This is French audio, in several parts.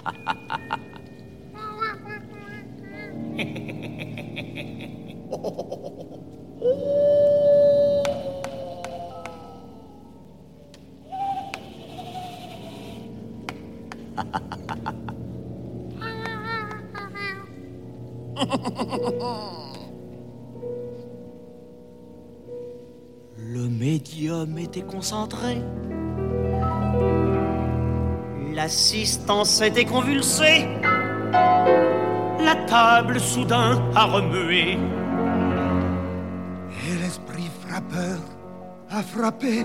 Le médium était concentré. L'assistance était convulsée. La table soudain a remué. Et l'esprit frappeur a frappé.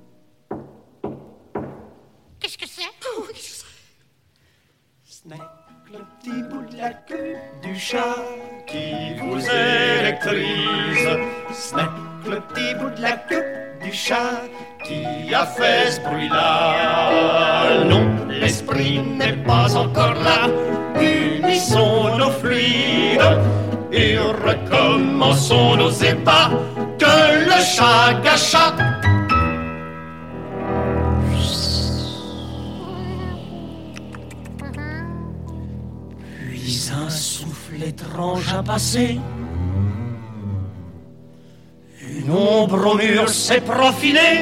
Qu'est-ce que c'est? Ce n'est que le petit bout de la queue du chat qui vous électrise. Ce n'est que le petit bout de la queue du chat qui a fait ce bruit-là. Non, l'esprit n'est pas encore là. Unissons nos fluides et recommençons nos ébats. Que le chat gâcha. Puis un souffle étrange a passé. Une ombre au mur s'est profilée.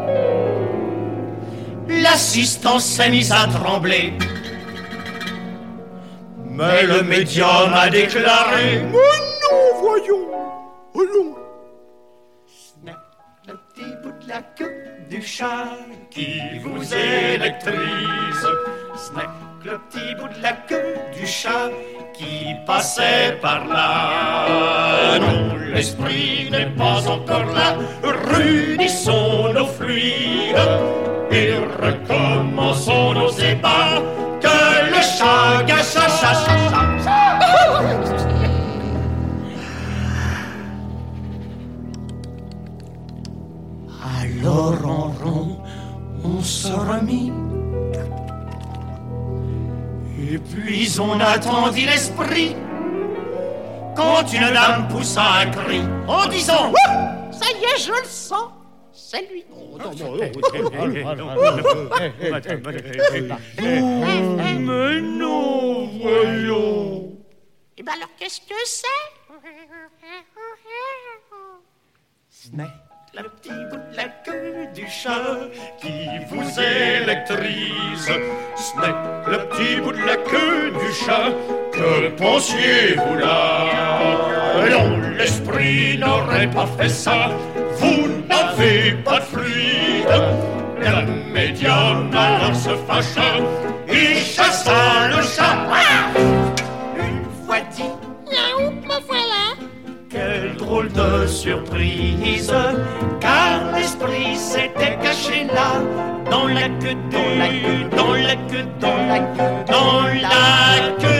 L'assistance s'est mise à trembler. Mais le médium a déclaré: Mais non, voyons. Oh non. Ce n'est que le petit bout de la queue du chat qui vous électrise. Ce n'est que le petit bout de la queue du chat qui passait par là. Non, l'esprit n'est pas encore là. Réunissons nos fluides et recommençons nos ébats. Que le chat gâcha, Alors en rond, on se remit. Et puis on attendit l'esprit. Quand une dame poussa un cri en disant: Ça y est, je le sens. C'est lui. Mais non, voyons. Et ben alors, qu'est-ce que c'est? Ce n'est que le petit bout de la queue du chat qui vous électrise. Ce n'est que le petit bout de la queue du chat. Que pensiez-vous là? Non, l'esprit n'aurait pas fait ça. Vous n'avez pas de fluide. Le médium alors se fâcha. Il chassa le chat. Une fois dit: Miaou, me voilà. Quelle drôle de surprise, car l'esprit s'était caché là, dans la queue, dans la queue, dans la queue, dans la queue, dans la queue.